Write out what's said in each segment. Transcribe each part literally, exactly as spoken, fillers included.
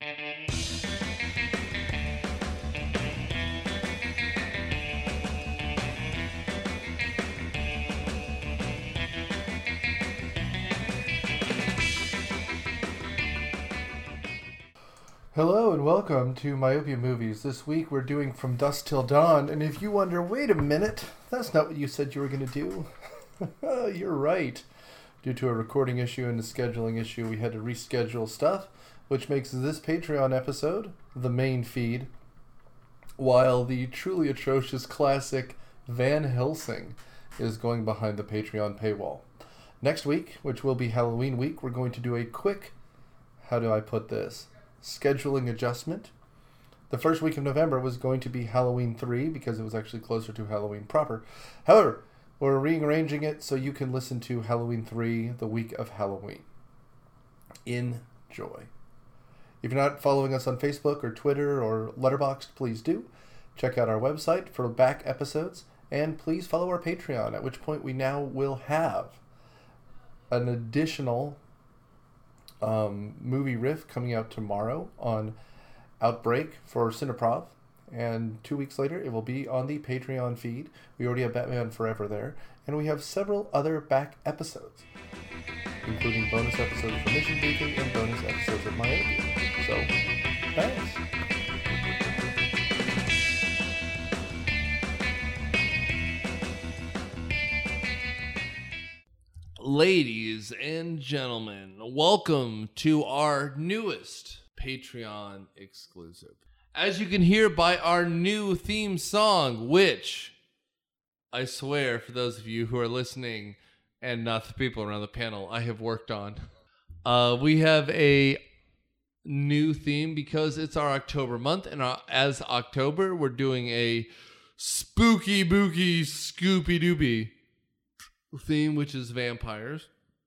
Hello and welcome to Myopia Movies. This week we're doing From Dusk Till Dawn, and if you wonder, wait a minute, that's not what you said you were going to do. You're right. Due to a recording issue and a scheduling issue, we had to reschedule stuff, which makes this Patreon episode the main feed, while the truly atrocious classic Van Helsing is going behind the Patreon paywall. Next week, which will be Halloween week, we're going to do a quick, how do I put this, scheduling adjustment. The first week of November was going to be Halloween three because it was actually closer to Halloween proper. However, we're rearranging it so you can listen to Halloween three the week of Halloween. Enjoy. If you're not following us on Facebook or Twitter or Letterboxd, please do. Check out our website for back episodes, and please follow our Patreon, at which point we now will have an additional Um, movie riff coming out tomorrow on Outbreak for Cineprov, and two weeks later it will be on the Patreon feed. We already have Batman Forever there, and we have several other back episodes, including bonus episodes for Mission Briefing and bonus episodes of Myopia. So, thanks. Ladies and gentlemen, welcome to our newest Patreon exclusive. As you can hear by our new theme song, which I swear, for those of you who are listening and not the people around the panel, I have worked on. Uh, we have a new theme because it's our October month, and our, as October, we're doing a spooky, booky, scoopy doopy theme, which is vampires.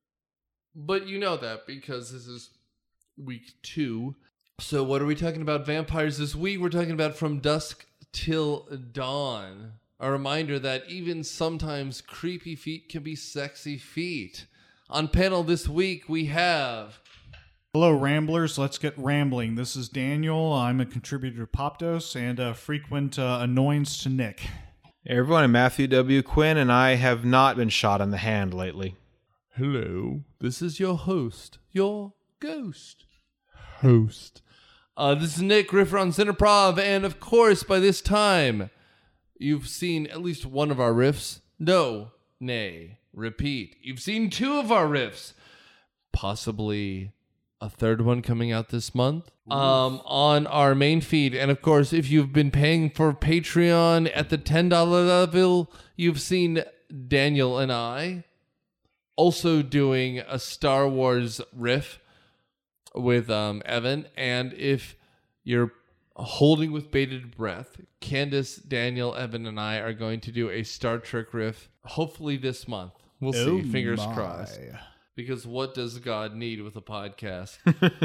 But you know that because this is week two. So what are we talking about vampires this week? We're talking about From Dusk Till Dawn. A reminder that even sometimes creepy feet can be sexy feet. On panel this week we have... Hello, Ramblers. Let's get rambling. This is Daniel. I'm a contributor to Popdose and a frequent uh, annoyance to Nick. Hey everyone, I'm Matthew W. Quinn, and I have not been shot in the hand lately. Hello, this is your host, your ghost host. Uh, this is Nick, Riffer on Cineprov, and of course, by this time, you've seen at least one of our riffs. No, nay, repeat. You've seen two of our riffs. Possibly a third one coming out this month um, on our main feed. And of course, if you've been paying for Patreon at the ten dollars level, you've seen Daniel and I also doing a Star Wars riff with um, Evan. And if you're holding with bated breath, Candace, Daniel, Evan, and I are going to do a Star Trek riff, hopefully this month. We'll oh see. Fingers my. crossed. Because what does God need with a podcast?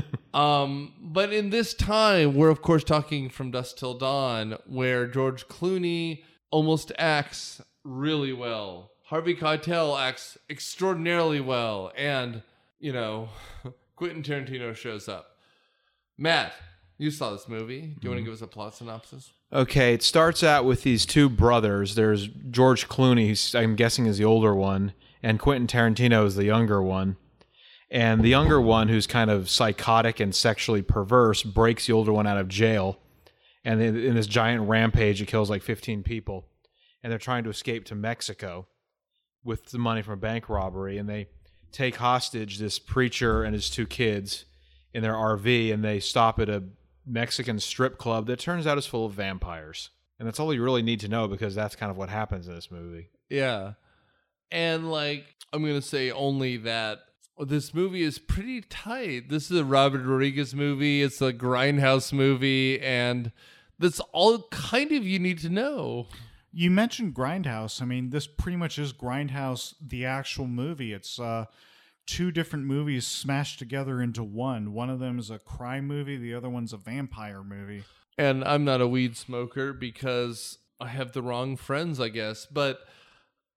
um, but in this time, we're of course talking From Dusk Till Dawn, where George Clooney almost acts really well. Harvey Keitel acts extraordinarily well. And, you know, Quentin Tarantino shows up. Matt, you saw this movie. Do you mm-hmm. want to give us a plot synopsis? Okay, it starts out with these two brothers. There's George Clooney, who I'm guessing is the older one, and Quentin Tarantino is the younger one. And the younger one, who's kind of psychotic and sexually perverse, breaks the older one out of jail. And in, in this giant rampage, it kills like fifteen people. And they're trying to escape to Mexico with the money from a bank robbery. And they take hostage this preacher and his two kids in their R V, and they stop at a Mexican strip club that turns out is full of vampires. And that's all you really need to know, because that's kind of what happens in this movie. Yeah. And, like, I'm going to say only that this movie is pretty tight. This is a Robert Rodriguez movie. It's a Grindhouse movie. And that's all kind of you need to know. You mentioned Grindhouse. I mean, this pretty much is Grindhouse, the actual movie. It's uh, two different movies smashed together into one. One of them is a crime movie. The other one's a vampire movie. And I'm not a weed smoker because I have the wrong friends, I guess. But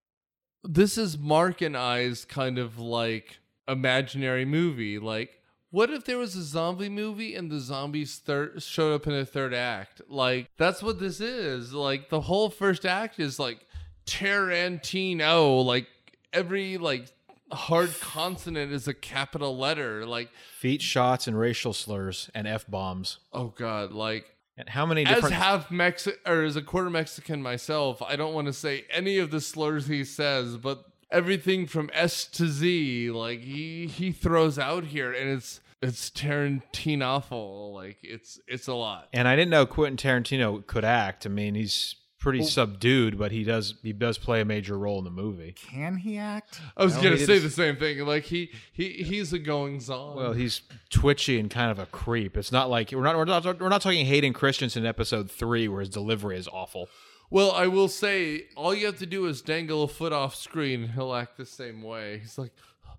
this is Mark and I's kind of like imaginary movie. Like, What if there was a zombie movie and the zombies thir- showed up in the third act? Like, that's what this is. Like, the whole first act is like Tarantino. Like, every like hard consonant is a capital letter. Like, Feet shots and racial slurs and F bombs. oh god, like. And how many As different half Mexi- or as a quarter Mexican myself, I don't want to say any of the slurs he says, but everything from S to Z, like he he throws out here, and it's it's Tarantino-ful. Like it's it's a lot. And I didn't know Quentin Tarantino could act. I mean, he's pretty subdued, but he does he does play a major role in the movie. Can he act? I was No, gonna he say didn't- the same thing. Like he he he's a goings on. Well, he's twitchy and kind of a creep. It's not like we're not we're not we're not talking Hayden Christensen in episode three where his delivery is awful. Well, I will say, all you have to do is dangle a foot off screen, he'll act the same way. He's like,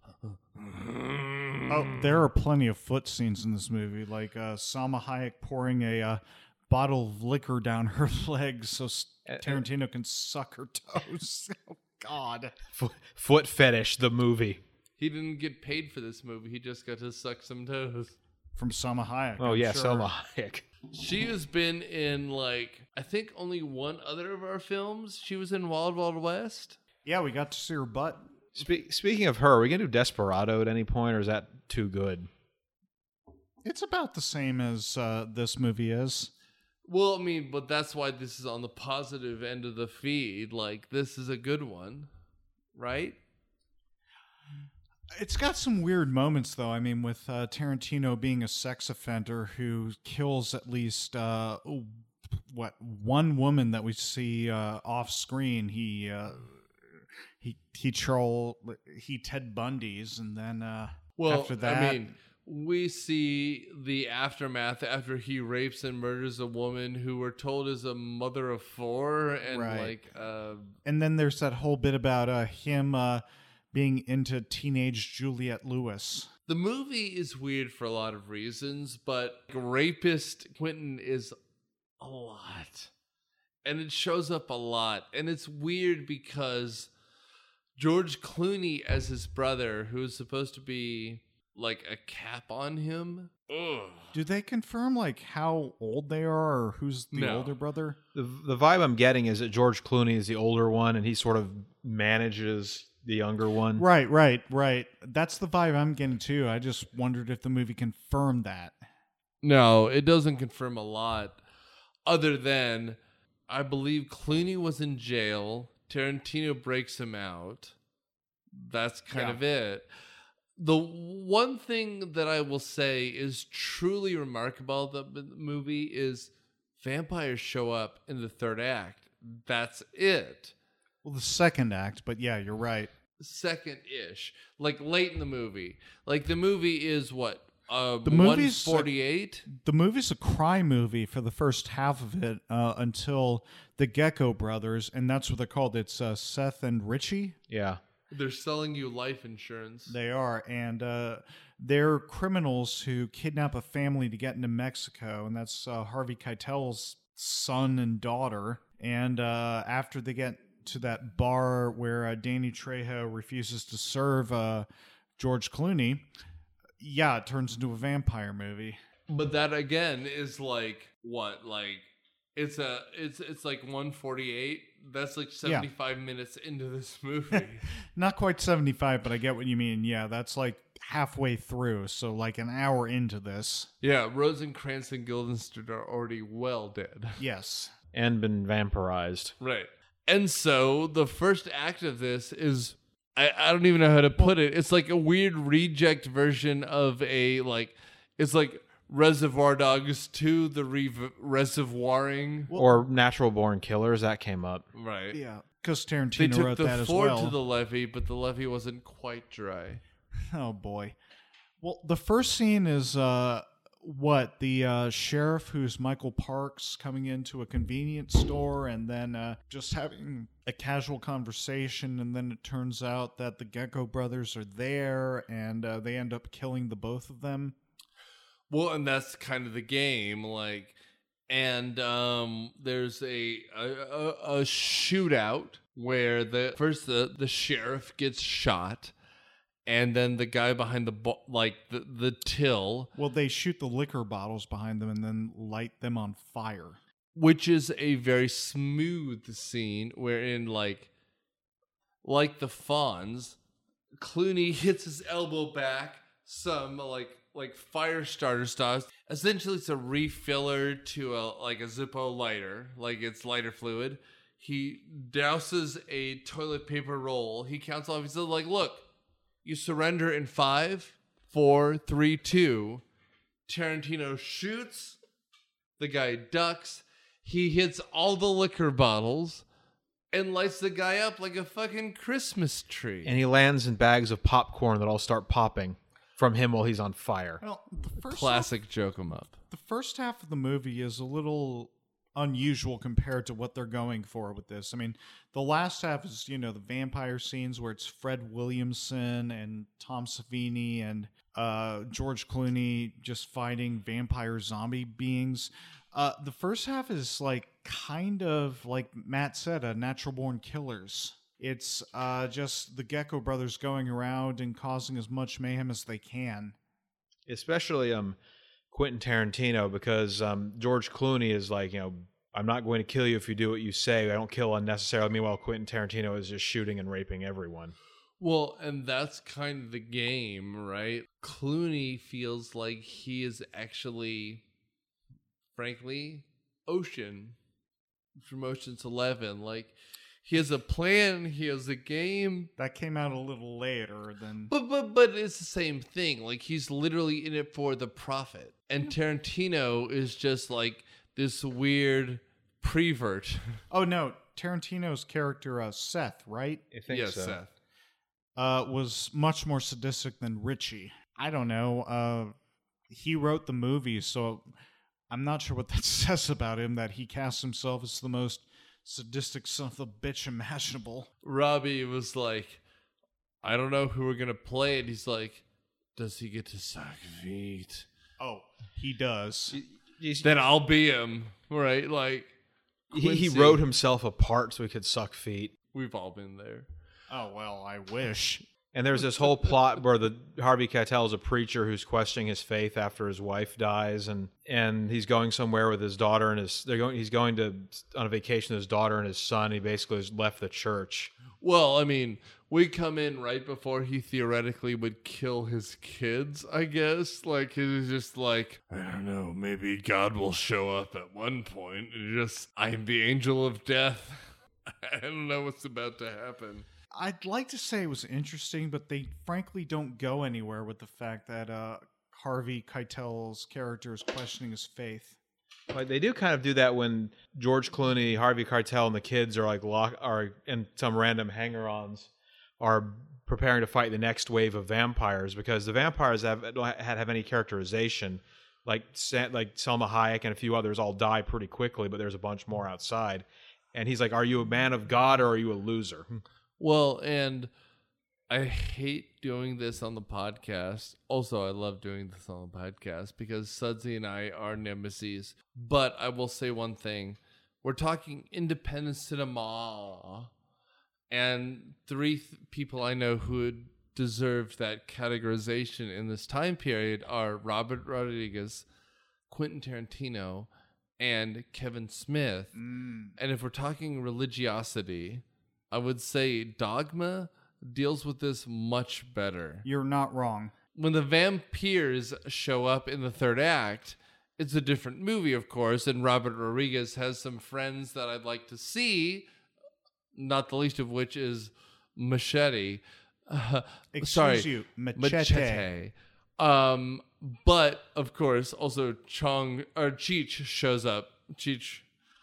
Oh, there are plenty of foot scenes in this movie, like uh, Salma Hayek pouring a uh, bottle of liquor down her legs so S- Tarantino can suck her toes. Oh, God. Foot, foot fetish, the movie. he didn't get paid for this movie. He just got to suck some toes. From Salma Hayek. Oh I'm yeah, sure. Selma Hayek. She has been in, like, I think only one other of our films. She was in Wild Wild West. Yeah, we got to see her butt. Spe- speaking of her, are we gonna do Desperado at any point, or is that too good? It's about the same as uh, this movie is. Well, I mean, but that's why this is on the positive end of the feed. Like, this is a good one, right? It's got some weird moments, though. I mean, with uh, Tarantino being a sex offender who kills at least uh, what one woman that we see uh, off screen. He uh, he he troll he Ted Bundy's, and then uh, Well, after that, I mean, we see the aftermath after he rapes and murders a woman who we're told is a mother of four, and Right. like, uh, and then there's that whole bit about uh, him uh, being into teenage Juliette Lewis. the movie is weird for a lot of reasons, but rapist Quentin is a lot, and it shows up a lot, and it's weird because George Clooney as his brother, who is supposed to be like a cap on him. Ugh. Do they confirm like how old they are or who's the No. older brother? The the vibe I'm getting is that George Clooney is the older one, and he sort of manages the younger one. Right, right, right. That's the vibe I'm getting too. I just wondered if the movie confirmed that. No, it doesn't confirm a lot, other than I believe Clooney was in jail. Tarantino breaks him out. That's kind Yeah. of it. The one thing that I will say is truly remarkable about the movie is vampires show up in the third act. That's it. Well, the second act, but yeah, you're right. Second-ish. Like late in the movie. Like the movie is what? Uh, The movie's one forty-eight? The movie's a crime movie for the first half of it uh, until the Gecko Brothers, and that's what they're called. It's uh, Seth and Richie. Yeah. They're selling you life insurance. They are, and uh, they're criminals who kidnap a family to get into Mexico, and that's uh, Harvey Keitel's son and daughter. And uh, after they get to that bar where uh, Danny Trejo refuses to serve uh, George Clooney, yeah, it turns into a vampire movie. But that again is like what? Like it's a it's it's like one forty-eight. That's like seventy-five minutes into this movie. Not quite seventy-five, but I get what you mean. Yeah, that's like halfway through, so like an hour into this. Yeah, Rosencrantz and Guildenstern are already well dead. Yes. And been vampirized. Right. And so the first act of this is I, I don't even know how to put it. It's like a weird reject version of a like it's like Reservoir Dogs two, the re- reservoiring. Or Natural Born Killers, that came up. Right. Yeah, because They Tarantino took wrote the that as Ford well. to the levee, but the levee wasn't quite dry. Oh boy. Well, the first scene is uh what the uh, sheriff, who's Michael Parks, coming into a convenience store and then uh, just having a casual conversation, and then it turns out that the Gecko brothers are there, and uh, they end up killing the both of them. Well, and that's kind of the game, like, and um, there's a a, a a shootout where the first the the sheriff gets shot, and then the guy behind the bo- like the the till, Well, they shoot the liquor bottles behind them and then light them on fire. which is a very smooth scene wherein like like the Fonz, Clooney hits his elbow back, some like like fire starter stuff. Essentially, it's a refiller to a like a Zippo lighter, like it's lighter fluid. He douses a toilet paper roll. He counts off. He's like, "Look, you surrender in five, four, three, two." Tarantino shoots. The guy ducks. He hits all the liquor bottles and lights the guy up like a fucking Christmas tree. And he lands in bags of popcorn that all start popping from him while he's on fire. Well, the first Classic joke 'em up. the first half of the movie is a little unusual compared to what they're going for with this. I mean, the last half is, you know, the vampire scenes where it's Fred Williamson and Tom Savini and uh, George Clooney just fighting vampire zombie beings. Uh, the first half is like kind of like Matt said, a natural born killers. It's uh, just the Gecko brothers going around and causing as much mayhem as they can. Especially um, Quentin Tarantino, because um, George Clooney is like, you know, I'm not going to kill you if you do what you say. I don't kill unnecessarily. Meanwhile, Quentin Tarantino is just shooting and raping everyone. Well, and that's kind of the game, right? Clooney feels like he is actually, frankly, Ocean from Ocean's Eleven. Like, he has a plan, he has a game. That came out a little later than... But but but it's the same thing. Like, he's literally in it for the profit. And Tarantino is just like this weird prevert. Oh, no. Tarantino's character, uh, Seth, right? I think Yes, so. Seth. Uh, was much more sadistic than Richie. I don't know. Uh, he wrote the movie, so I'm not sure what that says about him, that he casts himself as the most sadistic son of a bitch imaginable. Robbie was like, I don't know who we're going to play. And he's like, does he get to suck feet? Oh, he does. He's- Then I'll be him, right? Like, he, he Quincy. wrote himself apart so he could suck feet. We've all been there. Oh, well, I wish. And there's this whole plot where the Harvey Keitel is a preacher who's questioning his faith after his wife dies, and and he's going somewhere with his daughter and his they're going he's going to on a vacation with his daughter and his son. He basically has left the church. Well, I mean, we come in right before he theoretically would kill his kids, I guess. Like, he was just like, I don't know, maybe God will show up at one point. And just, I am the angel of death. I don't know what's about to happen. I'd like to say it was interesting, but they frankly don't go anywhere with the fact that uh, Harvey Keitel's character is questioning his faith. Like they do kind of do that when George Clooney, Harvey Keitel, and the kids are like lock are and some random hanger-ons are preparing to fight the next wave of vampires, because the vampires have don't ha- have any characterization. Like Sa- like Selma Hayek and a few others all die pretty quickly, but there's a bunch more outside. And he's like, "Are you a man of God or are you a loser?" Well, and I hate doing this on the podcast. Also, I love doing this on the podcast because Sudsy and I are nemesis. But I will say one thing. We're talking independent cinema. And three th- people I know who would deserve that categorization in this time period are Robert Rodriguez, Quentin Tarantino, and Kevin Smith. Mm. And if we're talking religiosity, I would say Dogma deals with this much better. You're not wrong. When the vampires show up in the third act, it's a different movie, of course, and Robert Rodriguez has some friends that I'd like to see, not the least of which is Machete. Uh, Excuse sorry, you, Machete. Machete. Um, but, of course, also Chong, or Cheech shows up. Cheech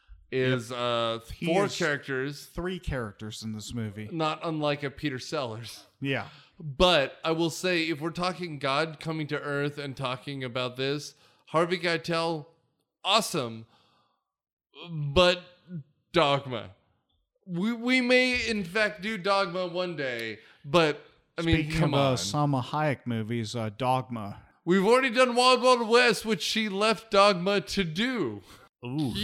is uh, He four is- characters, Three characters in this movie. not unlike a Peter Sellers. Yeah. But I will say, if we're talking God coming to Earth and talking about this, Harvey Keitel, awesome. But Dogma. We we may, in fact, do Dogma one day. But, I mean, Speaking come of on. uh, Salma Hayek movies, uh, Dogma. We've already done Wild Wild West, which she left Dogma to do. Ooh.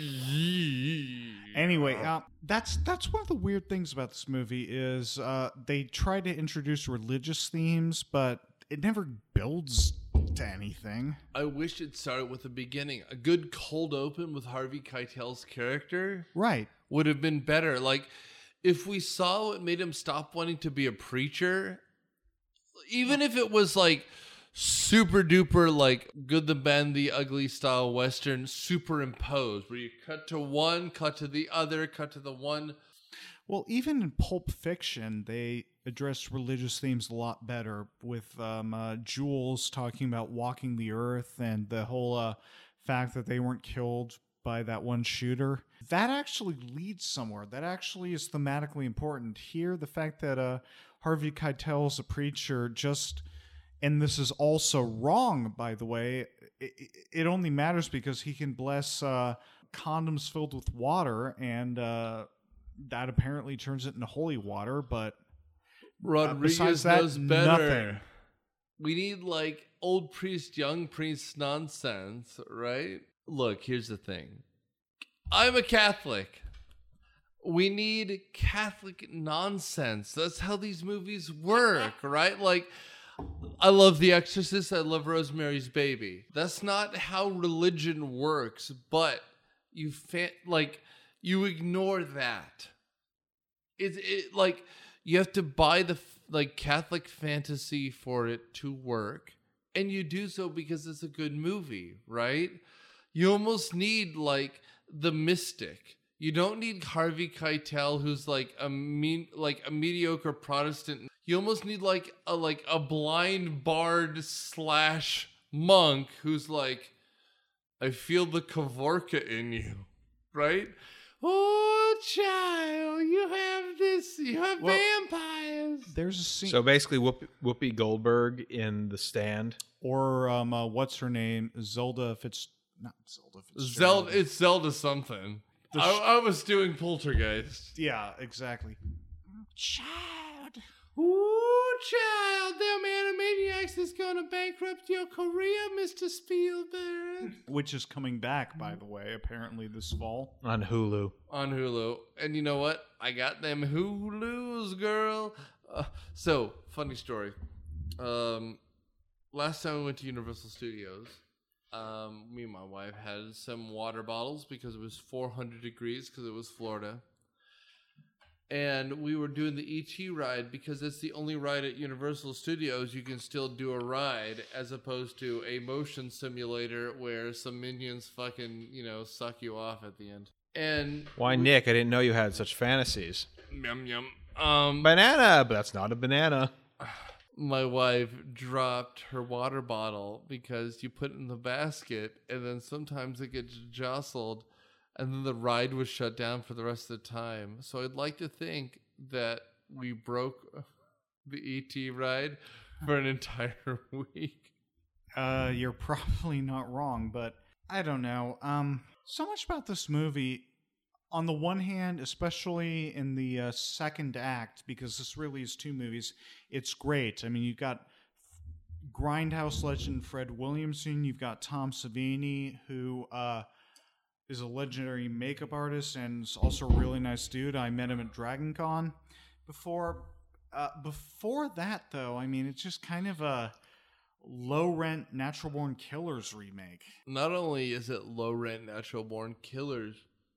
Anyway, uh, that's that's one of the weird things about this movie is uh, they try to introduce religious themes, but it never builds to anything. I wish it started with the beginning. A good cold open with Harvey Keitel's character Right. would have been better. Like, if we saw what made him stop wanting to be a preacher, even if it was like super duper like Good, the Bad, the Ugly style Western superimposed, where you cut to one, cut to the other, cut to the one. Well, even in Pulp Fiction, they address religious themes a lot better with um, uh, Jules talking about walking the earth and the whole uh, fact that they weren't killed by that one shooter. That actually leads somewhere. That actually is thematically important. Here, the fact that uh, Harvey Keitel is a preacher just... And this is also wrong, by the way. It, it only matters because he can bless uh, condoms filled with water, and uh, that apparently turns it into holy water. But Rodriguez uh, besides that, knows better. nothing. We need like old priest, young priest nonsense, right? Look, here's the thing. I'm a Catholic. We need Catholic nonsense. That's how these movies work, right? Like, I love The Exorcist. I love Rosemary's Baby. That's not how religion works, but you fa- like you ignore that. It's it like you have to buy the like Catholic fantasy for it to work, and you do so because it's a good movie, right? You almost need like the mystic. You don't need Harvey Keitel, who's like a mean, like a mediocre Protestant. You almost need like a like a blind bard slash monk who's like, I feel the Kavorka in you, right? Oh, child, you have this. You have Well, vampires. There's a scene, So basically, Whoop, Whoopi Goldberg in The Stand. or um, uh, what's her name? Zelda Fitz. Not Zelda Fitzgerald. Zelda, it's Zelda something. The sh- I, I was doing Poltergeist. Yeah, exactly. Child. Ooh, child, them Animaniacs is gonna bankrupt your career, Mister Spielberg. Which is coming back, by the way, apparently this fall. On Hulu. On Hulu. And you know what? I got them Hulus, girl. Uh, so, funny story. Um, last time we went to Universal Studios, um, me and my wife had some water bottles because it was four hundred degrees because it was Florida. And we were doing the E T ride because it's the only ride at Universal Studios you can still do a ride, as opposed to a motion simulator where some minions fucking, you know, suck you off at the end. And Why, Nick? I didn't know you had such fantasies. yum yum. Um, Banana, but that's not a banana. my wife dropped her water bottle because you put it in the basket and then sometimes it gets jostled. And then the ride was shut down for the rest of the time. So I'd like to think that we broke the E T ride for an entire week. Uh, you're probably not wrong, but I don't know. Um, so much about this movie. On the one hand, especially in the uh, second act, because this really is two movies, it's great. I mean, you've got Grindhouse legend Fred Williamson. You've got Tom Savini, who... Uh, is a legendary makeup artist and is also a really nice dude. I met him at Dragon Con before. Uh, before that, though, I mean, it's just kind of a low-rent Natural Born Killers remake. Not only is it low-rent Natural Born Killers,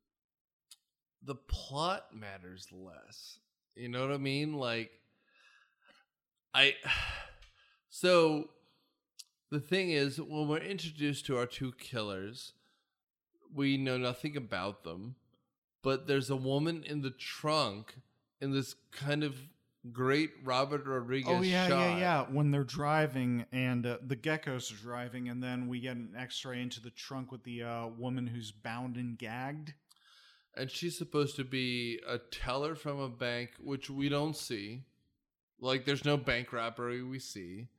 the plot matters less. You know what I mean? Like, I... So, the thing is, when we're introduced to our two killers... We know nothing about them, but there's a woman in the trunk in this kind of great Robert Rodriguez Oh, yeah, shot. yeah, yeah. When they're driving and uh, the geckos are driving, and then we get an x-ray into the trunk with the uh, woman who's bound and gagged. And she's supposed to be a teller from a bank, which we don't see. Like, there's no bank robbery we see.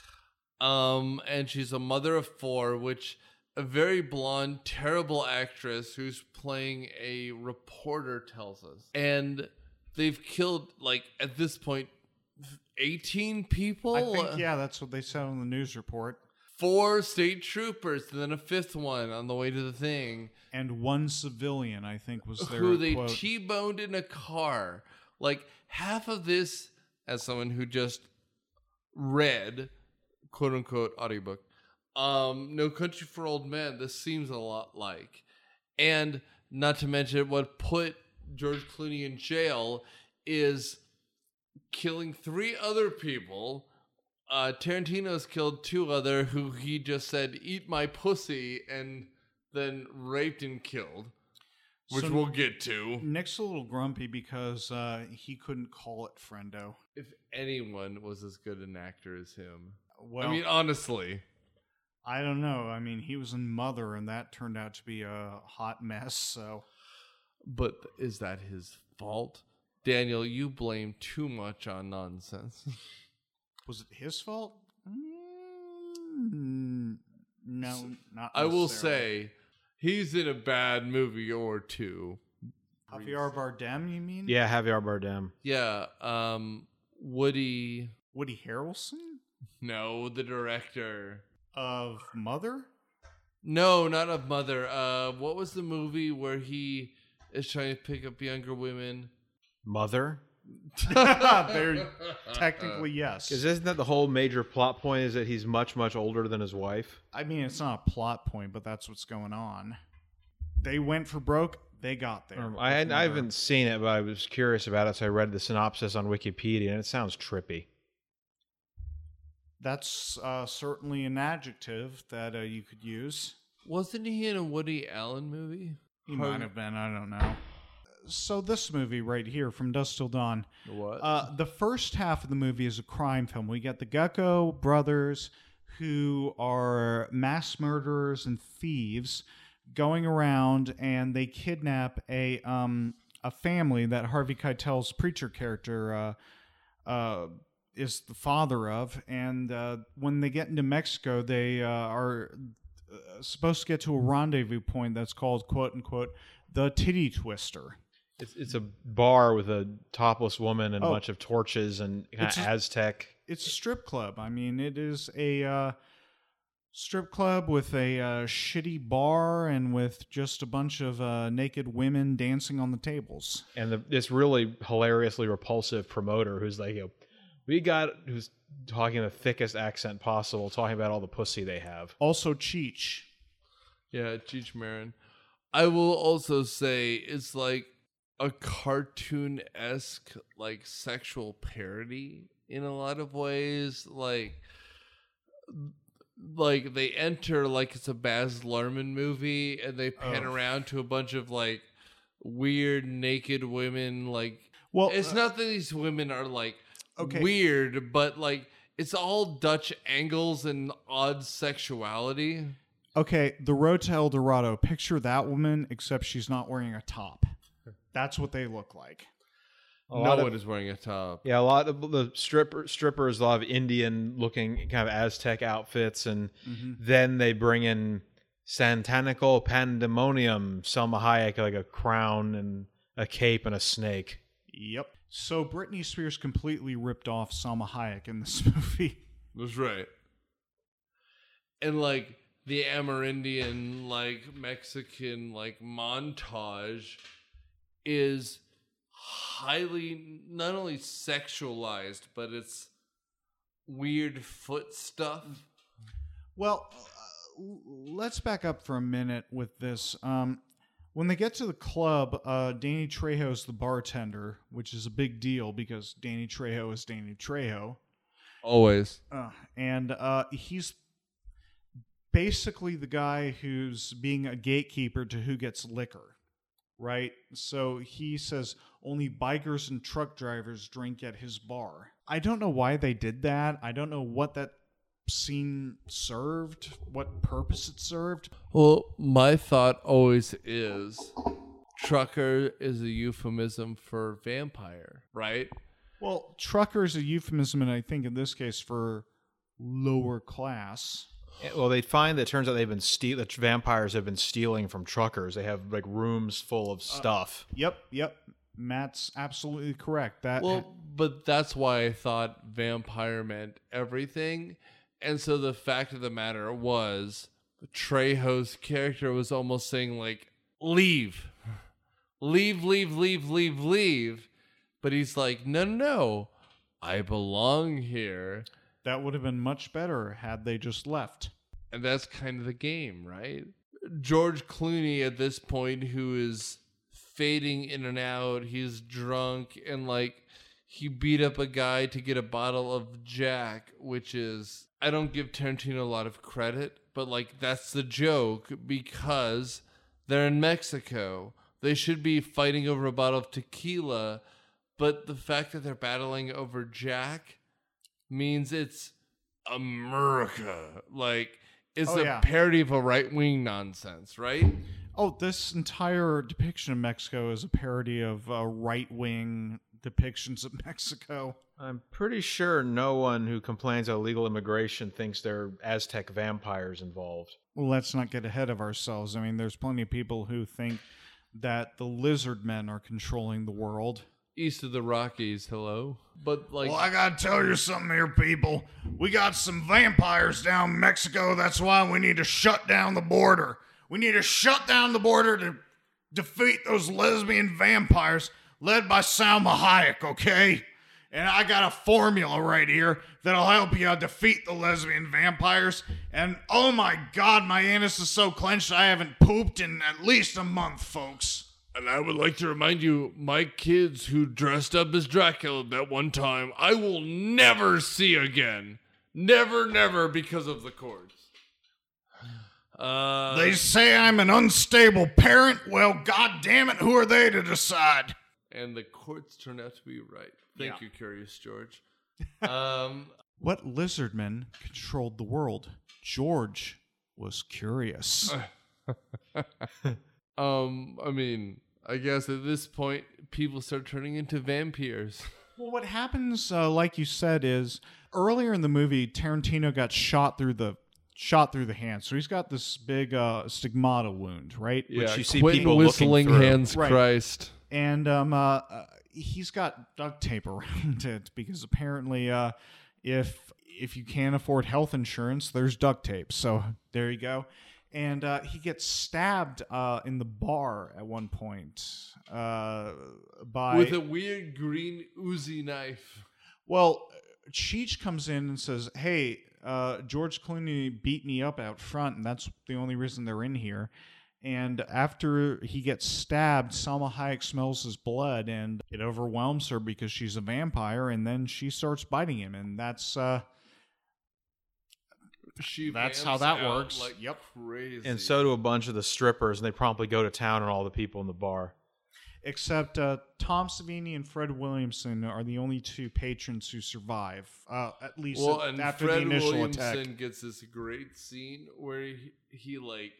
Um, and she's a mother of four, which... A very blonde, terrible actress who's playing a reporter tells us. And they've killed, like, at this point, eighteen people? I think, yeah, that's what they said on the news report. four state troopers, and then a fifth one on the way to the thing. And one civilian, I think, was their Who they quote. T-boned in a car. Like, half of this, as someone who just read, quote-unquote, audiobook, um, No Country for Old Men, this seems a lot like. And not to mention what put George Clooney in jail is killing three other people. Uh, Tarantino's killed two other who he just said, eat my pussy, and then raped and killed, which So we'll get to. Nick's a little grumpy because uh, he couldn't call it Friendo. If anyone was as good an actor as him. Well, I mean, honestly. I don't know. I mean, he was in Mother, and that turned out to be a hot mess, so... But is that his fault? Daniel, you blame too much on nonsense. Was it his fault? Mm, no, not I will necessarily. say, he's in a bad movie or two. Javier Bardem, you mean? Yeah, Javier Bardem. Yeah, um, Woody... Woody Harrelson? No, the director. Of Mother? No, not of Mother. Uh, what was the movie where he is trying to pick up younger women? Mother? Very technically, yes. Because isn't that the whole major plot point is that he's much, much older than his wife? I mean, it's not a plot point, but that's what's going on. They went for broke. They got there. Um, I, I haven't seen it, but I was curious about it, so I read the synopsis on Wikipedia, and it sounds trippy. That's uh, certainly an adjective that uh, you could use. Wasn't he in a Woody Allen movie? He might have been. I don't know. So this movie right here, From Dusk Till Dawn. What? Uh, the first half of the movie is a crime film. We get the Gecko brothers, who are mass murderers and thieves, going around, and they kidnap a um a family that Harvey Keitel's preacher character uh uh is the father of. And uh, when they get into Mexico, they uh, are uh, supposed to get to a rendezvous point that's called, quote unquote, the Titty Twister. It's, it's a bar with a topless woman and Oh. a bunch of torches and kind It's of a- Aztec. It's a strip club. I mean, it is a uh, strip club with a uh, shitty bar and with just a bunch of uh, naked women dancing on the tables. And the, this really hilariously repulsive promoter who's like, you know, we got, who's talking the thickest accent possible, talking about all the pussy they have. Also, Cheech. Yeah, Cheech Marin. I will also say it's like a cartoon-esque, like, sexual parody in a lot of ways. Like, like they enter like it's a Baz Luhrmann movie, and they pan Oh. around to a bunch of like weird naked women. Like, Well, it's uh, not that these women are like Okay. weird, but like it's all Dutch angles and odd sexuality. Okay, The Road to El Dorado. Picture that woman, except she's not wearing a top. That's what they look like. A No lot of- one is wearing a top. Yeah, a lot of the stripper strippers, a lot of Indian looking kind of Aztec outfits, and then they bring in Santanical Pandemonium, Selma Hayek, like a crown and a cape and a snake. Yep. So Britney Spears completely ripped off Salma Hayek in this movie. That's right. And like the Amerindian, like Mexican, like montage is highly not only sexualized, but it's weird foot stuff. Well, uh, let's back up for a minute with this. Um, when they get to the club, uh, Danny Trejo's the bartender, which is a big deal because Danny Trejo is Danny Trejo. Always. Uh, and uh, he's basically the guy who's being a gatekeeper to who gets liquor, right? So he says only bikers and truck drivers drink at his bar. I don't know why they did that. I don't know what that scene served, what purpose it served. Well, my thought always is trucker is a euphemism for vampire, right? Well, trucker is a euphemism, and I think in this case for lower class. Well, they find that it turns out they've been steal that vampires have been stealing from truckers. They have like rooms full of stuff. Yep, yep. Matt's absolutely correct. That Well, but that's why I thought vampire meant everything. And so the fact of the matter was, Trejo's character was almost saying, like, leave. Leave, leave, leave, leave, leave. But he's like, no, no, no. I belong here. That would have been much better had they just left. And that's kind of the game, right? George Clooney at this point, who is fading in and out, he's drunk, and like he beat up a guy to get a bottle of Jack, which is, I don't give Tarantino a lot of credit, but like that's the joke because they're in Mexico. They should be fighting over a bottle of tequila, but the fact that they're battling over Jack means it's America. Like, it's Oh, a yeah. parody of a right-wing nonsense, right? Oh, this entire depiction of Mexico is a parody of uh, right-wing depictions of Mexico. I'm pretty sure no one who complains of illegal immigration thinks there are Aztec vampires involved. Well, let's not get ahead of ourselves. I mean, there's plenty of people who think that the lizard men are controlling the world. East of the Rockies, hello? But, like... Well, I gotta tell you something here, people. We got some vampires down in Mexico. That's why we need to shut down the border. We need to shut down the border to defeat those lesbian vampires led by Salma Hayek, okay? And I got a formula right here that'll help you defeat the lesbian vampires. And oh my God, my anus is so clenched I haven't pooped in at least a month, folks. And I would like to remind you, my kids who dressed up as Dracula that one time, I will never see again. Never, never, because of the courts. Uh, They say I'm an unstable parent. Well, God damn it, who are they to decide? and the courts turned out to be right. Thank Yeah. you, Curious George. Um, What lizardman controlled the world? George was curious. um, I mean, I guess at this point, people start turning into vampires. Well, what happens, uh, like you said, is earlier in the movie, Tarantino got shot through the shot through the hand, so he's got this big uh, stigmata wound, right? Yeah, you see Quentin people looking whistling through. hands Right. Christ. And um, uh, uh, he's got duct tape around it because apparently, uh, if if you can't afford health insurance, there's duct tape. So there you go. And uh, he gets stabbed uh, in the bar at one point uh, by With a weird green Uzi knife. Well, Cheech comes in and says, "Hey, uh, George Clooney beat me up out front, and that's the only reason they're in here." And after he gets stabbed, Salma Hayek smells his blood, and it overwhelms her because she's a vampire, and then she starts biting him, and that's uh, She That's how vamps that out works. Like Yep. crazy. And so do a bunch of the strippers, and they promptly go to town on all the people in the bar. except uh, Tom Savini and Fred Williamson are the only two patrons who survive, uh, at least well, at- and after Fred the initial Williamson attack. gets this great scene where he, he like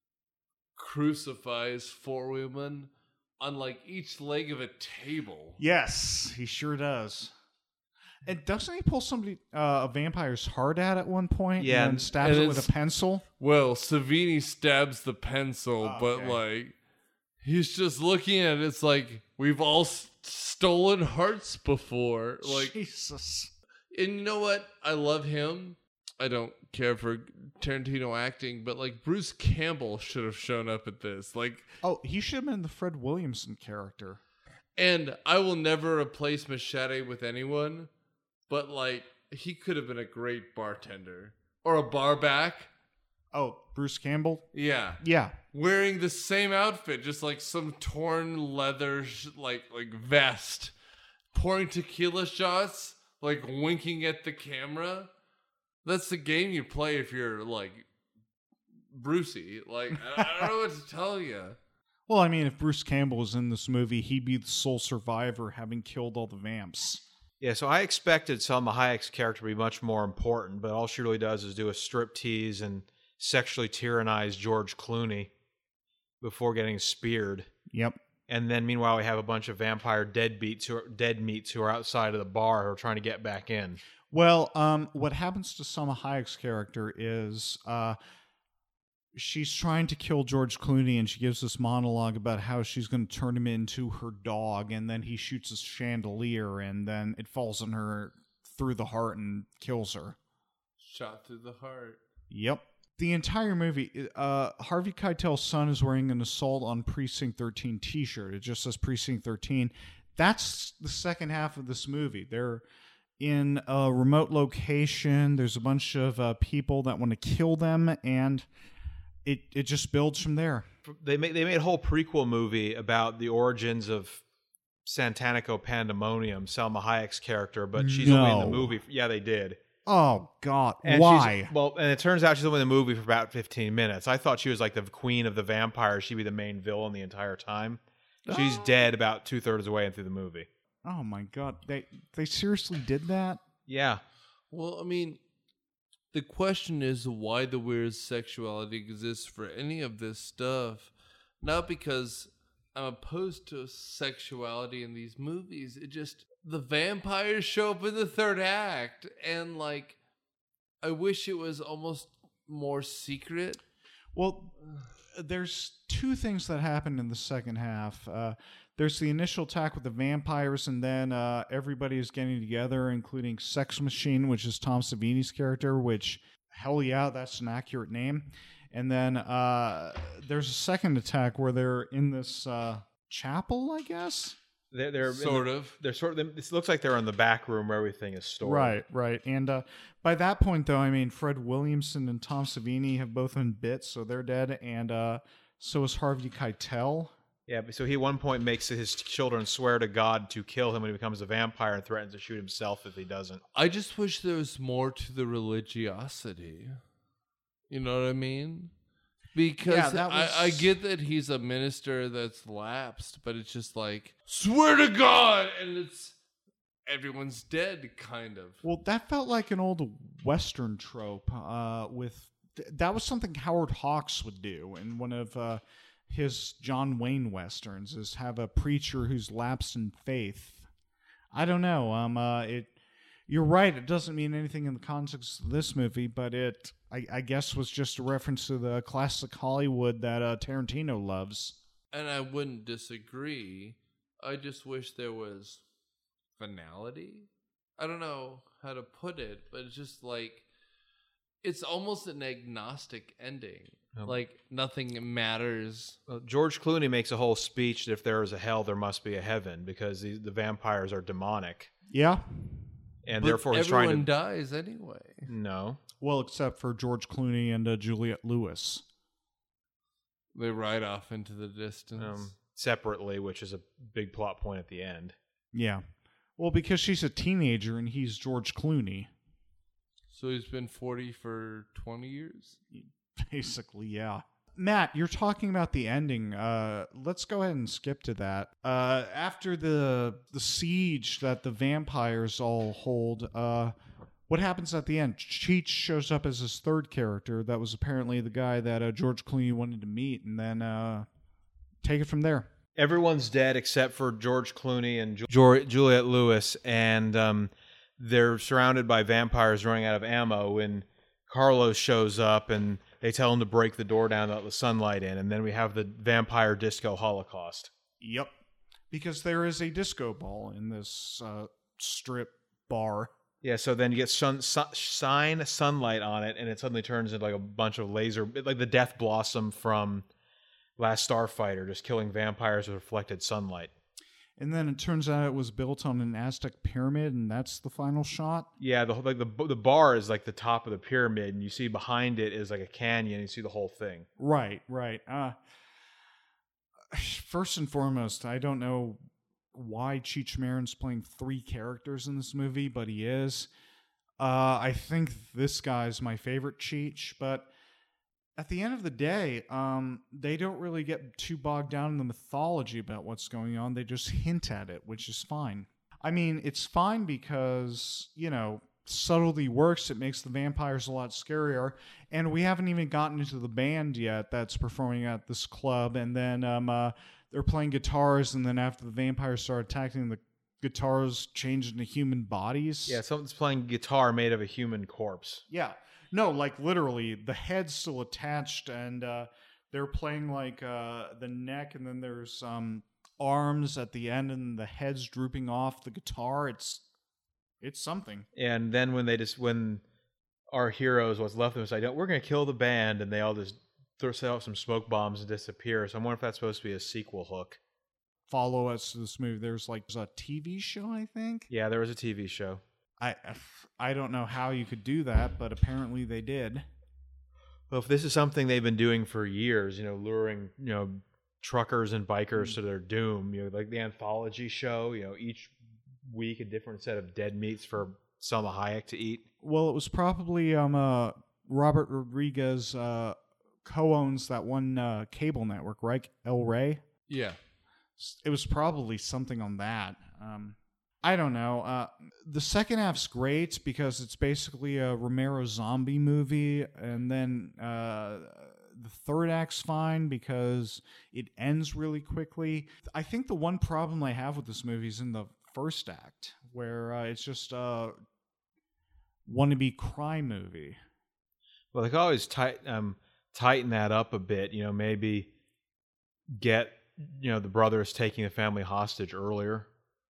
crucifies four women on like each leg of a table. Yes, he sure does. And doesn't he pull somebody uh, a vampire's heart out at one point? Yeah, and then stabs and it with it's- a pencil. Well, Savini stabs the pencil, Oh, but okay. like he's just looking at it. It's like we've all s- stolen hearts before. Like, Jesus. and you know what? I love him. I don't care for Tarantino acting, but like Bruce Campbell should have shown up at this. Like, Oh, he should have been the Fred Williamson character. and I will never replace Machete with anyone, but like he could have been a great bartender or a bar back. Oh, Bruce Campbell? Yeah. Yeah. Wearing the same outfit, just like some torn leather, sh- like like vest, pouring tequila shots, like winking at the camera. That's the game you play if you're like Brucey. Like I, I don't know what to tell you. Well, I mean, if Bruce Campbell was in this movie, he'd be the sole survivor, having killed all the vamps. Yeah, so I expected Salma Hayek's character to be much more important, but all she really does is do a striptease and sexually tyrannize George Clooney before getting speared. Yep. And then meanwhile, we have a bunch of vampire deadbeats who are dead meats who are outside of the bar who are trying to get back in. Well, um, what happens to Salma Hayek's character is uh, she's trying to kill George Clooney, and she gives this monologue about how she's going to turn him into her dog, and then he shoots a chandelier, and then it falls on her through the heart and kills her. Shot through the heart. Yep. The entire movie, uh, Harvey Keitel's son is wearing an Assault on Precinct thirteen t-shirt. It just says Precinct thirteen. That's the second half of this movie. They're in a remote location. There's a bunch of uh, people that want to kill them, and it it just builds from there. They made they made a whole prequel movie about the origins of Santanico Pandemonium, Salma Hayek's character, but she's No. only in the movie. Yeah, they did. Oh, God. And Why? She's, well, and it turns out she's only in the movie for about fifteen minutes. I thought she was like the queen of the vampires. She'd be the main villain the entire time. She's Oh. dead about two-thirds of the way through the movie. Oh, my God. They They seriously did that? Yeah. Well, I mean, the question is why the weird sexuality exists for any of this stuff. Not because I'm opposed to sexuality in these movies. It just, the vampires show up in the third act. And, like, I wish it was almost more secret. Well, there's two things that happen in the second half. Uh, there's the initial attack with the vampires, and then uh, everybody is getting together, including Sex Machine, which is Tom Savini's character, which, hell yeah, that's an accurate name. And then uh, there's a second attack where they're in this uh, chapel, I guess? They're, they're Sort the, of. They're sort of. It looks like they're in the back room where everything is stored. Right, right. And uh, by that point, though, I mean, Fred Williamson and Tom Savini have both been bit, so they're dead. And uh, so is Harvey Keitel. Yeah, but so he at one point makes his children swear to God to kill him when he becomes a vampire and threatens to shoot himself if he doesn't. I just wish there was more to the religiosity. You know what I mean? Because Yeah, that was- I, I get that he's a minister that's lapsed, but it's just like, swear to God! And it's, everyone's dead, kind of. Well, that felt like an old Western trope. Uh, with th- that was something Howard Hawks would do in one of uh, his John Wayne westerns, is have a preacher who's lapsed in faith. I don't know. Um, uh, it. You're right. It doesn't mean anything in the context of this movie, but it, I, I guess, was just a reference to the classic Hollywood that uh, Tarantino loves. And I wouldn't disagree. I just wish there was finality. I don't know how to put it, but it's just like, it's almost an agnostic ending. Um, Like, nothing matters. Well, George Clooney makes a whole speech that if there is a hell, there must be a heaven because the, the vampires are demonic. Yeah. And But therefore he's everyone trying to... dies anyway. No. Well, except for George Clooney and uh, Juliette Lewis. They ride off into the distance. Um, separately, which is a big plot point at the end. Yeah. Well, because she's a teenager and he's George Clooney. So he's been forty for twenty years? Basically, yeah. Matt, you're talking about the ending. Uh, let's go ahead and skip to that. Uh, after the the siege that the vampires all hold, uh, what happens at the end? Cheech shows up as his third character. That was apparently the guy that uh, George Clooney wanted to meet, and then uh, take it from there. Everyone's dead except for George Clooney and Ju- Juliette Lewis, and um, they're surrounded by vampires running out of ammo when Carlos shows up and they tell him to break the door down to let the sunlight in, and then we have the vampire disco holocaust. Yep. Because there is a disco ball in this uh, strip bar. Yeah, so then you get sun, sun, shine sunlight on it, and it suddenly turns into like a bunch of laser, like the Death Blossom from Last Starfighter, just killing vampires with reflected sunlight. And then it turns out it was built on an Aztec pyramid, and that's the final shot. Yeah, the like the the bar is like the top of the pyramid, and you see behind it is like a canyon. And you see the whole thing. Right, right. Uh, first and foremost, I don't know why Cheech Marin's playing three characters in this movie, but he is. Uh, I think this guy's my favorite Cheech, but at the end of the day, um, they don't really get too bogged down in the mythology about what's going on. They just hint at it, which is fine. I mean, it's fine because, you know, subtlety works. It makes the vampires a lot scarier. And we haven't even gotten into the band yet that's performing at this club. And then um, uh, they're playing guitars. And then after the vampires start attacking, the guitars change into human bodies. Yeah, someone's playing guitar made of a human corpse. Yeah. No, like literally, the head's still attached, and uh, they're playing like uh, the neck, and then there's um, arms at the end, and the head's drooping off the guitar. It's it's something. And then when they just when our heroes, what's left of them, say, "Don't we're going to kill the band," and they all just throw set off some smoke bombs and disappear. So I wonder if that's supposed to be a sequel hook. Follow us to this movie. There's like a T V show, I think. Yeah, there was a T V show. I I don't know how you could do that, but apparently they did. Well, if this is something they've been doing for years, you know, luring, you know, truckers and bikers to their doom, you know, like the anthology show, you know, each week a different set of dead meats for Salma Hayek to eat. Well, it was probably um uh Robert Rodriguez uh co-owns that one uh, cable network, right? El Rey. Yeah. It was probably something on that. Um, I don't know. Uh, the second half's great because it's basically a Romero zombie movie, and then uh, the third act's fine because it ends really quickly. I think the one problem I have with this movie is in the first act, where uh, it's just a wannabe crime movie. Well, they could always tight, um, tighten that up a bit. You know, maybe get you know the brothers taking the family hostage earlier.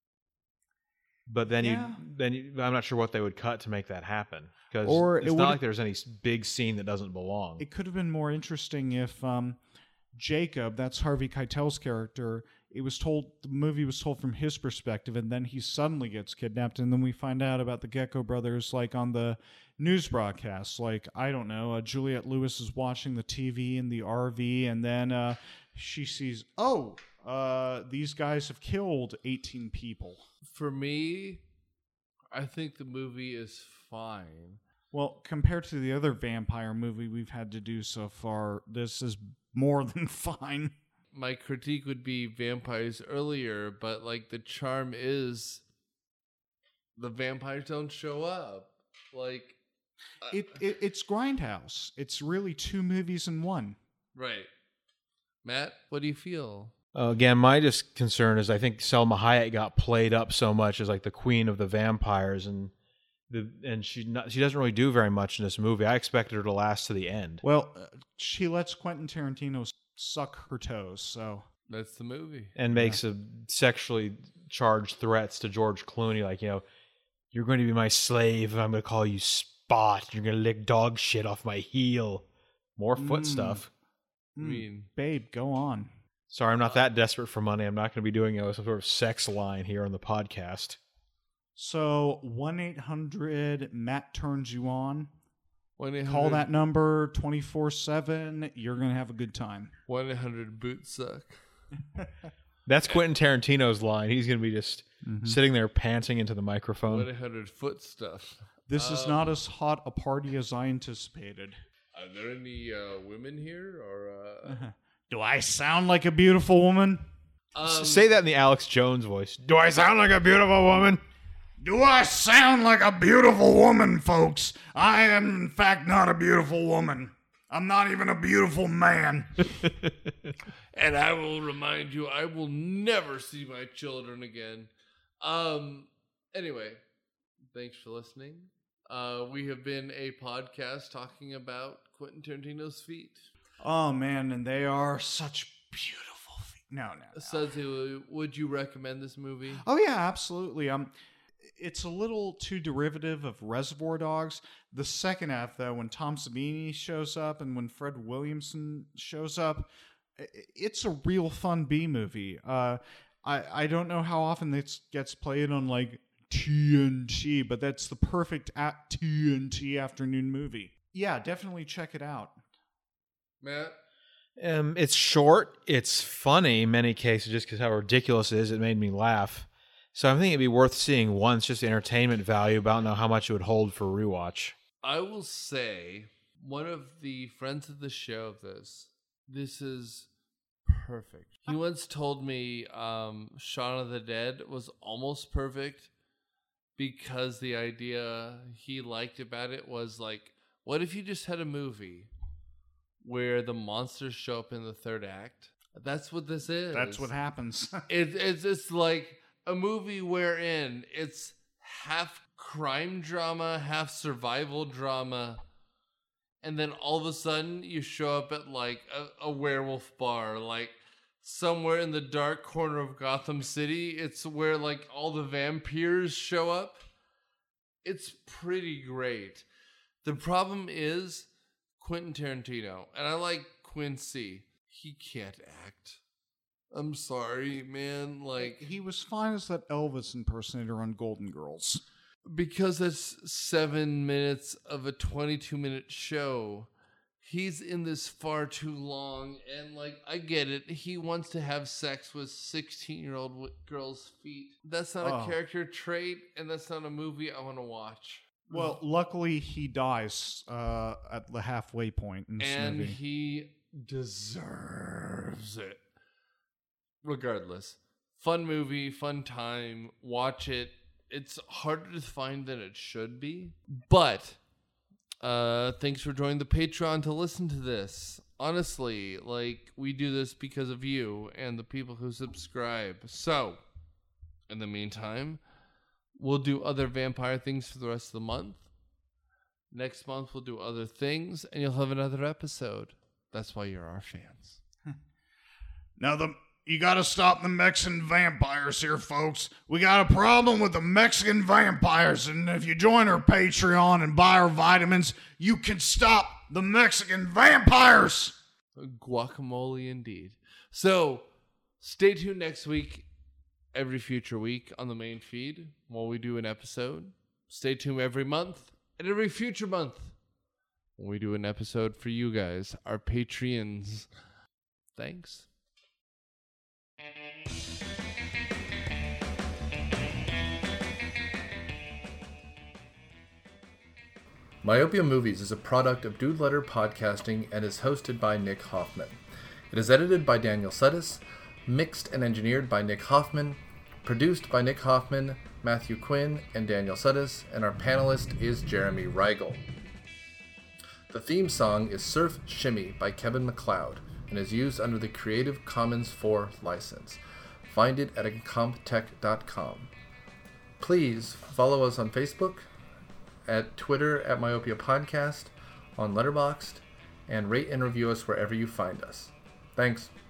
But then Yeah. you, then you, I'm not sure what they would cut to make that happen because Or it's it not would've- like there's any s- big scene that doesn't belong. It could have been more interesting if um, Jacob, that's Harvey Keitel's character, it was told the movie was told from his perspective, and then he suddenly gets kidnapped, and then we find out about the Gecko brothers like on the news broadcasts. Like I don't know, uh, Juliette Lewis is watching the T V in the R V, and then uh, she sees, oh, uh, these guys have killed eighteen people. For me, I think the movie is fine. Well, compared to the other vampire movie we've had to do so far, this is more than fine. My critique would be vampires earlier, but like the charm is the vampires don't show up. Like uh, It, it it's Grindhouse. It's really two movies in one. right. Matt, what do you feel? Uh, again, my just concern is I think Selma Hayek got played up so much as like the queen of the vampires, and the and she not, she doesn't really do very much in this movie. I expected her to last to the end. Well, uh, she lets Quentin Tarantino suck her toes, so That's the movie. And makes a sexually charged threats to George Clooney, like, you know, you're going to be my slave, and I'm going to call you Spot. You're going to lick dog shit off my heel. More foot Mm. stuff. I mean, babe, go on. Sorry, I'm not that desperate for money. I'm not going to be doing you know, some sort of sex line here on the podcast. So one eight hundred Matt turns you on. one eight hundred Call that number twenty-four seven. You're going to have a good time. one eight hundred boot suck. That's Quentin Tarantino's line. He's going to be just Mhm. sitting there panting into the one microphone. eight hundred foot stuff. This is Um, not as hot a party as I anticipated. Are there any uh, women here, or uh, Do I sound like a beautiful woman? um, S- Say that in the Alex Jones voice. Do I sound like a beautiful woman? Do I sound like a beautiful woman, folks? I am, in fact, not a beautiful woman. I'm not even a beautiful man. And I will remind you, I will never see my children again. Um. Anyway, thanks for listening. Uh, we have been a podcast talking about Quentin Tarantino's feet. Oh, man, and they are such beautiful feet. No, no. no. Suzu, would you recommend this movie? Oh, yeah, absolutely. Um, it's a little too derivative of Reservoir Dogs. The second half, though, when Tom Savini shows up and when Fred Williamson shows up, i- it's a real fun B movie. Uh, I I don't know how often this gets played on like T N T, but that's the perfect at T N T afternoon movie. Yeah, definitely check it out. Matt? Um, it's short. It's funny in many cases just because how ridiculous it is. It made me laugh. So I think it'd be worth seeing once, just entertainment value, but I don't know how much it would hold for rewatch. I will say, one of the friends of the show of this, this is perfect. He once told me um, Shaun of the Dead was almost perfect because the idea he liked about it was like, what if you just had a movie where the monsters show up in the third act? That's what this is. That's what happens. It, it's it's like a movie wherein it's half crime drama, half survival drama, and then all of a sudden you show up at like a, a werewolf bar, like somewhere in the dark corner of Gotham City. It's where like all the vampires show up. It's pretty great. The problem is Quentin Tarantino, and I like Quincy. He can't act. I'm sorry, man. Like, He was fine as that Elvis impersonator on Golden Girls. because that's seven minutes of a twenty-two minute show. He's in this far too long, and like, I get it. He wants to have sex with sixteen year old w- girls' feet. That's not Oh. a character trait, and that's not a movie I want to watch. Well, luckily he dies uh, at the halfway point in this And movie. he deserves it. Regardless, fun movie, fun time. Watch it. It's harder to find than it should be, but uh, thanks for joining the Patreon to listen to this. Honestly, like, we do this because of you and the people who subscribe. So, in the meantime, we'll do other vampire things for the rest of the month. Next month, we'll do other things, and you'll have another episode. That's why you're our fans. Now, the you got to stop the Mexican vampires here, folks. We got a problem with the Mexican vampires, and if you join our Patreon and buy our vitamins, you can stop the Mexican vampires. Guacamole indeed. So, stay tuned next week, every future week on the main feed while we do an episode. Stay tuned every month and every future month when we do an episode for you guys, our Patreons. Thanks. Myopia Movies is a product of Dude Letter Podcasting and is hosted by Nick Hoffman. It is edited by Daniel Sudis, mixed and engineered by Nick Hoffman, produced by Nick Hoffman, Matthew Quinn, and Daniel Sudis, and our panelist is Jeremy Reigel. The theme song is Surf Shimmy by Kevin MacLeod and is used under the Creative Commons four license. Find it at incomptech dot com. Please follow us on Facebook, at Twitter at Myopia Podcast, on Letterboxd, and rate and review us wherever you find us. Thanks.